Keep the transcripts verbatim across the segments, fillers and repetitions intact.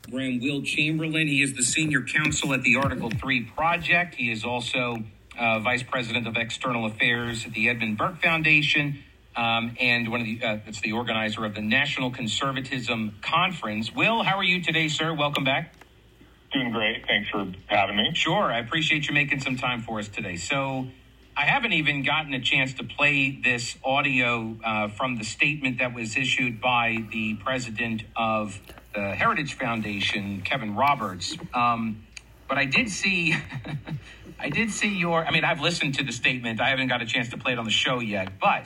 Graham Will Chamberlain. He is the senior counsel at the Article three Project. He is also uh, vice president of external affairs at the Edmund Burke Foundation, um, and one of the uh, it's the organizer of the National Conservatism Conference. Will, how are you today, sir? Welcome back. Doing great. Thanks for having me. Sure. I appreciate you making some time for us today. So I haven't even gotten a chance to play this audio uh, from the statement that was issued by the president of the Heritage Foundation, Kevin Roberts. Um, but I did see, I did see your, I mean, I've listened to the statement. I haven't got a chance to play it on the show yet, but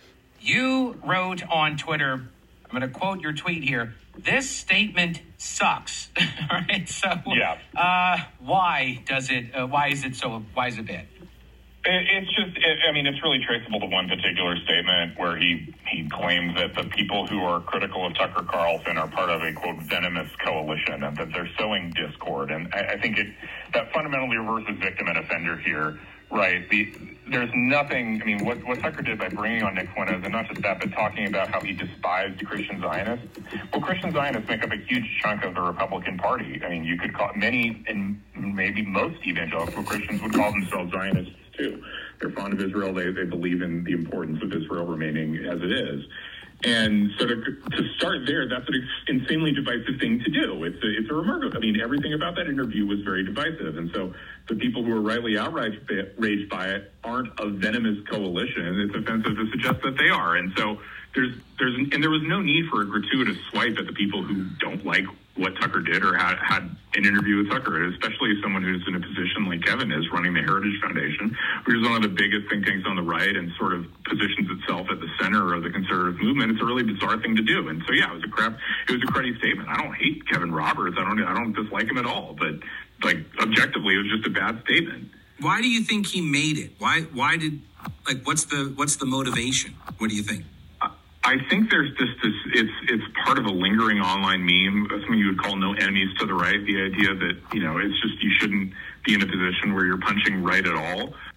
you wrote on Twitter, I'm going to quote your tweet here, "This statement sucks." All right. So yeah. uh, why does it, uh, why is it so, why is it bad? It's just, it, I mean, it's really traceable to one particular statement where he, he claims that the people who are critical of Tucker Carlson are part of a, quote, venomous coalition and that they're sowing discord. And I, I think it that fundamentally reverses victim and offender here, right? The, there's nothing, I mean, what, what Tucker did by bringing on Nick Fuentes, and not just that, but talking about how he despised Christian Zionists. Well, Christian Zionists make up a huge chunk of the Republican Party. I mean, you could call many, and maybe most evangelical Christians would call themselves Zionists too. They're fond of Israel. They they believe in the importance of Israel remaining as it is. And so to, to start there, that's an insanely divisive thing to do. It's a, it's a remarkable, I mean, everything about that interview was very divisive. And so the people who are rightly outraged by it aren't a venomous coalition. It's offensive to suggest that they are. And so there's, there's, and there was no need for a gratuitous swipe at the people who don't like what Tucker did or had, had an interview with Tucker, especially someone who's in a position like Kevin is, running the Heritage Foundation, which is one of the biggest think tanks on the right and sort of positions itself at the center of the conservative movement. It's a really bizarre thing to do. And so, yeah, it was a crap, it was a cruddy statement. I don't hate Kevin Roberts. I don't, I don't dislike him at all. But, like, objectively, it was just a bad statement. Why do you think he made it? Why, why did, like, what's the, what's the motivation? What do you think? I think there's just this, it's it's part of a lingering online meme, something you would call no enemies to the right, the idea that, you know, it's just you shouldn't be in a position where you're punching right at all.